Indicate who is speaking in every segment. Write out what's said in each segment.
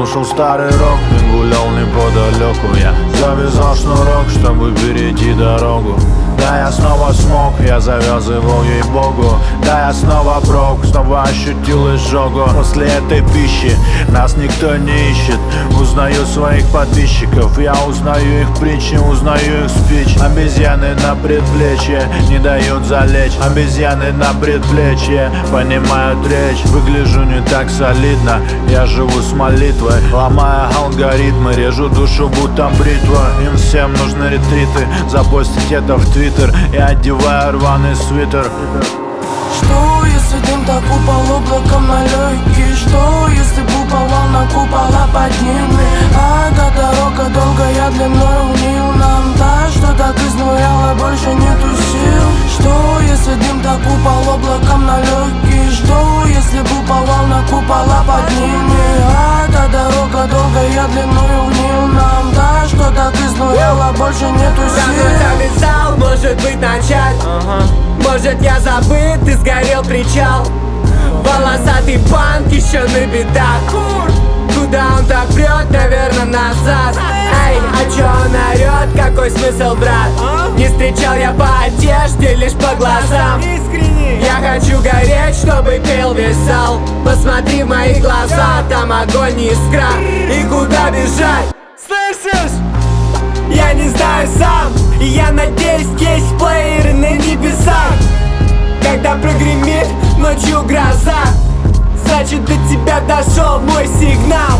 Speaker 1: слушал старый рок и гулял неподалеку. Я завязал шнурок, чтобы перейти дорогу. Да, я снова смог, я завязывал, ей-богу. Да, я снова прок, снова ощутил изжогу. После этой пищи нас никто не ищет. Узнаю своих подписчиков, я узнаю их притчи, узнаю их спич. Обезьяны на предплечье не дают залечь. Обезьяны на предплечье понимают речь. Выгляжу не так солидно, я живу с молитвой. Ломая алгоритмы, режу душу будто бритва. Им всем нужны ретриты, запостить это в Твиттер. Я одеваю рваный свитер.
Speaker 2: Что если дым так упал облаком на легкие? Что если б упал волна купола под ними? А эта дорога долгая, длиной унил нам та, что так изнуряла, больше нету сил. Что если дым так упал облаком на легкие? Что если б упал волна купола под ними? А эта дорога долгая, длиной унил нам та, что так изнуряла, больше нету сил.
Speaker 3: Завязал, может быть начать. Может я забыт и сгорел причал. Волосатый панк еще на бедах. Куда он так прет, наверное назад. Эй, а чё он орёт, какой смысл, брат? Не встречал я по одежде, лишь по глазам. Я хочу гореть, чтобы пел весь зал. Посмотри в мои глаза, там огонь и искра. И куда бежать? Слышишь? Я не знаю сам. И я надеюсь, есть плееры на небесах. Когда прогремит ночью гроза, значит до тебя дошел мой сигнал.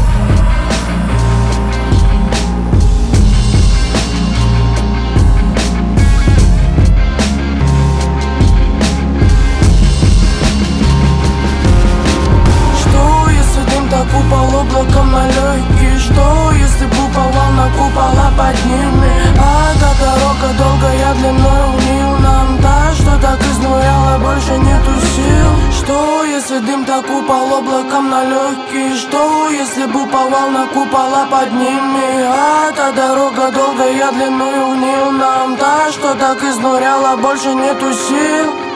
Speaker 2: Что если дым так упал облаком на легкие? Что если б упал волна купола под ними? А эта дорога долгая, длиной унил нам та, что так изнуряла, больше нету сил. Что если дым так упал облаком на легкие? Что если б упал волна купола под ними? А эта дорога долгая, длиной унил нам та, что так изнуряла, больше нету сил.